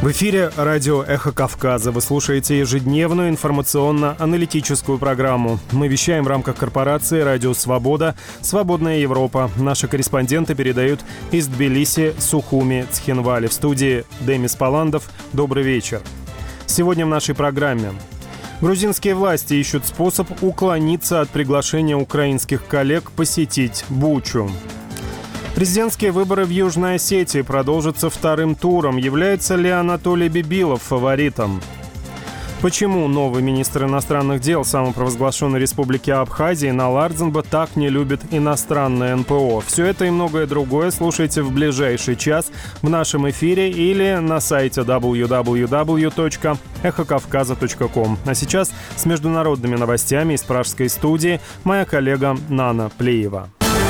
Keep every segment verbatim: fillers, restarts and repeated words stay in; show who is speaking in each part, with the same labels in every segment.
Speaker 1: В эфире радио «Эхо Кавказа». Вы слушаете ежедневную информационно-аналитическую программу. Мы вещаем в рамках корпорации «Радио Свобода», «Свободная Европа». Наши корреспонденты передают из Тбилиси, Сухуми, Цхинвали. В студии Демис Паландов. Добрый вечер. Сегодня в нашей программе. Грузинские власти ищут способ уклониться от приглашения украинских коллег посетить Бучу. Президентские выборы в Южной Осетии продолжатся вторым туром. Является ли Анатолий Бибилов фаворитом? Почему новый министр иностранных дел самопровозглашенной республики Абхазии Налардзенба так не любит иностранное эн пэ о? Все это и многое другое слушайте в ближайший час в нашем эфире или на сайте дабл ю дабл ю дабл ю точка эхо кавказа точка ком. А сейчас с международными новостями из пражской студии моя коллега Нана Плеева.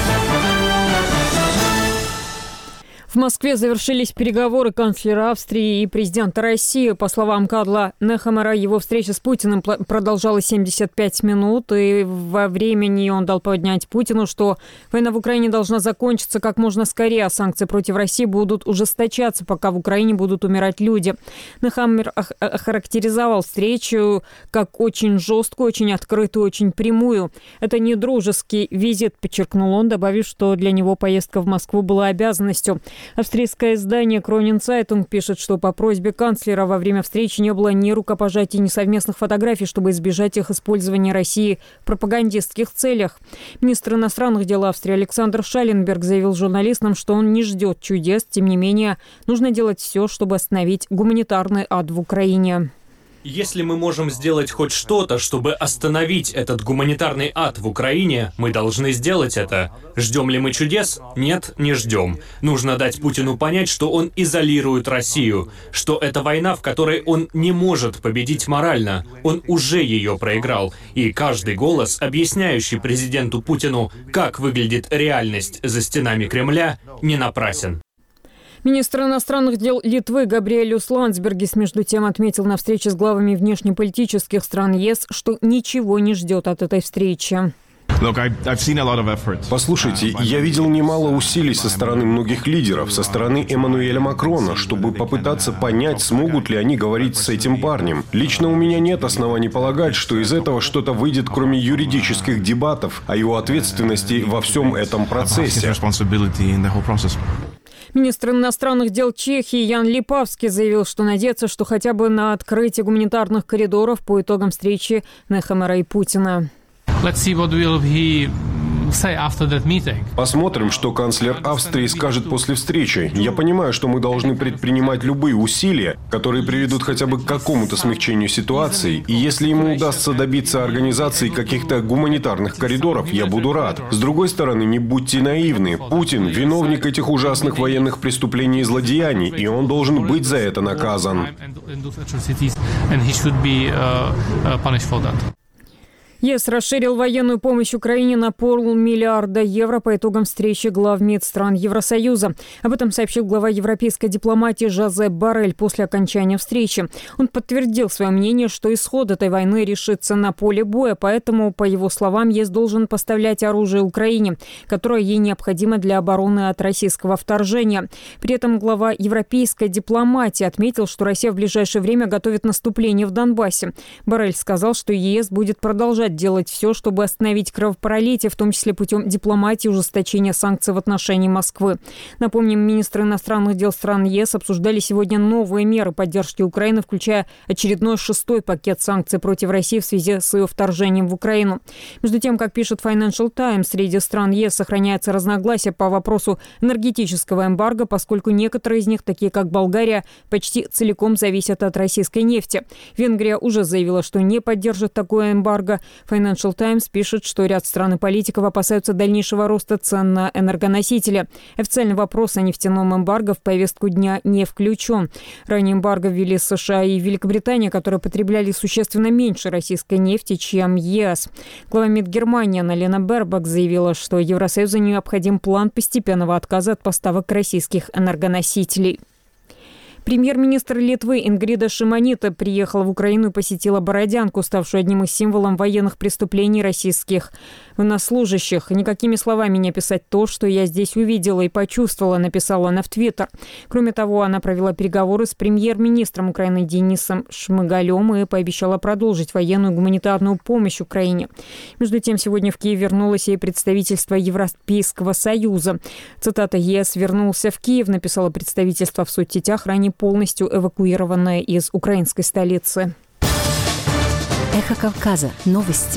Speaker 2: В Москве завершились переговоры канцлера Австрии и президента России. По словам Кадла Нехамера, его встреча с Путиным продолжалась семьдесят пять минут, и во времени он дал поднять Путину, что война в Украине должна закончиться как можно скорее, а санкции против России будут ужесточаться, пока в Украине будут умирать люди. Нехамер охарактеризовал встречу как очень жесткую, очень открытую, очень прямую. Это не дружеский визит, подчеркнул он, добавив, что для него поездка в Москву была обязанностью. Австрийское издание «Кронин Цайтунг» пишет, что по просьбе канцлера во время встречи не было ни рукопожатий, ни совместных фотографий, чтобы избежать их использования России в пропагандистских целях. Министр иностранных дел Австрии Александр Шалленберг заявил журналистам, что он не ждет чудес, тем не менее, нужно делать все, чтобы остановить гуманитарный ад в Украине.
Speaker 3: Если мы можем сделать хоть что-то, чтобы остановить этот гуманитарный ад в Украине, мы должны сделать это. Ждем ли мы чудес? Нет, не ждем. Нужно дать Путину понять, что он изолирует Россию, что это война, в которой он не может победить морально. Он уже ее проиграл. И каждый голос, объясняющий президенту Путину, как выглядит реальность за стенами Кремля, не напрасен.
Speaker 2: Министр иностранных дел Литвы Габриэлюс Ландсбергис, между тем, отметил на встрече с главами внешнеполитических стран ЕС, что ничего не ждет от этой встречи.
Speaker 4: Послушайте, я видел немало усилий со стороны многих лидеров, со стороны Эммануэля Макрона, чтобы попытаться понять, смогут ли они говорить с этим парнем. Лично у меня нет оснований полагать, что из этого что-то выйдет, кроме юридических дебатов о его ответственности во всем этом процессе.
Speaker 2: Министр иностранных дел Чехии Ян Липавский заявил, что надеется, что хотя бы на открытие гуманитарных коридоров по итогам встречи Нехамера и Путина.
Speaker 4: Посмотрим, что канцлер Австрии скажет после встречи. Я понимаю, что мы должны предпринимать любые усилия, которые приведут хотя бы к какому-то смягчению ситуации. И если ему удастся добиться организации каких-то гуманитарных коридоров, я буду рад. С другой стороны, не будьте наивны. Путин – виновник этих ужасных военных преступлений и злодеяний, и он должен быть за это наказан.
Speaker 2: ЕС расширил военную помощь Украине на полмиллиарда евро по итогам встречи глав МИД стран Евросоюза. Об этом сообщил глава европейской дипломатии Жозеп Боррель после окончания встречи. Он подтвердил свое мнение, что исход этой войны решится на поле боя, поэтому, по его словам, ЕС должен поставлять оружие Украине, которое ей необходимо для обороны от российского вторжения. При этом глава европейской дипломатии отметил, что Россия в ближайшее время готовит наступление в Донбассе. Боррель сказал, что ЕС будет продолжать делать все, чтобы остановить кровопролитие, в том числе путем дипломатии и ужесточения санкций в отношении Москвы. Напомним, министры иностранных дел стран ЕС обсуждали сегодня новые меры поддержки Украины, включая очередной шестой пакет санкций против России в связи с ее вторжением в Украину. Между тем, как пишет Financial Times, среди стран ЕС сохраняется разногласие по вопросу энергетического эмбарго, поскольку некоторые из них, такие как Болгария, почти целиком зависят от российской нефти. Венгрия уже заявила, что не поддержит такое эмбарго. Financial Times пишет, что ряд стран и политиков опасаются дальнейшего роста цен на энергоносители. Официальный вопрос о нефтяном эмбарго в повестку дня не включен. Ранее эмбарго ввели США и Великобритания, которые потребляли существенно меньше российской нефти, чем ЕС. Глава МИД Германии Анна-Лена Бербак заявила, что Евросоюзу необходим план постепенного отказа от поставок российских энергоносителей. Премьер-министр Литвы Ингрида Шимонита приехала в Украину и посетила Бородянку, ставшую одним из символов военных преступлений российских военнослужащих. «Никакими словами не описать то, что я здесь увидела и почувствовала», написала она в Твиттер. Кроме того, она провела переговоры с премьер-министром Украины Денисом Шмыгалем и пообещала продолжить военную гуманитарную помощь Украине. Между тем, сегодня в Киев вернулось и представительство Европейского Союза. Цитата: «ЕС вернулся в Киев», написало представительство в соцсетях, ранее полностью эвакуированное из украинской столицы.
Speaker 5: Эхо Кавказа. Новости.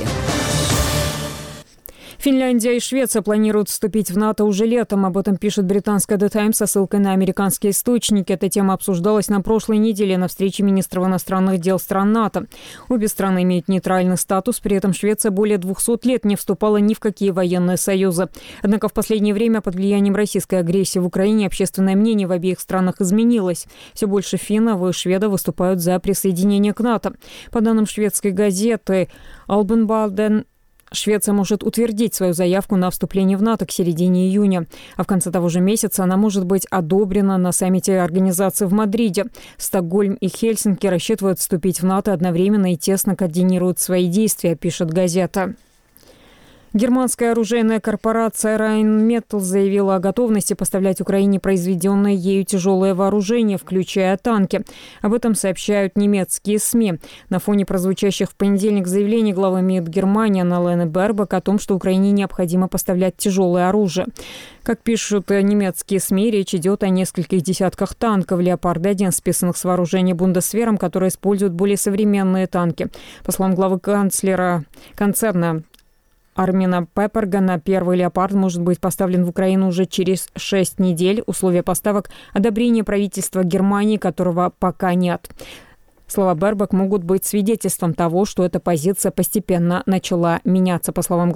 Speaker 2: Финляндия и Швеция планируют вступить в НАТО уже летом. Об этом пишет британская The Times со ссылкой на американские источники. Эта тема обсуждалась на прошлой неделе на встрече министров иностранных дел стран НАТО. Обе страны имеют нейтральный статус, при этом Швеция более двухсот лет не вступала ни в какие военные союзы. Однако в последнее время под влиянием российской агрессии в Украине общественное мнение в обеих странах изменилось. Все больше финнов и шведов выступают за присоединение к НАТО. По данным шведской газеты «Албенбалден», Швеция может утвердить свою заявку на вступление в НАТО к середине июня. А в конце того же месяца она может быть одобрена на саммите организации в Мадриде. Стокгольм и Хельсинки рассчитывают вступить в НАТО одновременно и тесно координируют свои действия, пишет газета. Германская оружейная корпорация Rheinmetall заявила о готовности поставлять Украине произведенное ею тяжелое вооружение, включая танки. Об этом сообщают немецкие СМИ. На фоне прозвучащих в понедельник заявлений главы МИД Германии Анналены Бербок о том, что Украине необходимо поставлять тяжелое оружие. Как пишут немецкие СМИ, речь идет о нескольких десятках танков «Леопард один», списанных с вооружения Бундесвером, которые используют более современные танки. По словам главы канцлера концерна Армина Пеппергана, первый «Леопард» может быть поставлен в Украину уже через шесть недель. Условия поставок – одобрение правительства Германии, которого пока нет. Слова Бербок могут быть свидетельством того, что эта позиция постепенно начала меняться. По словам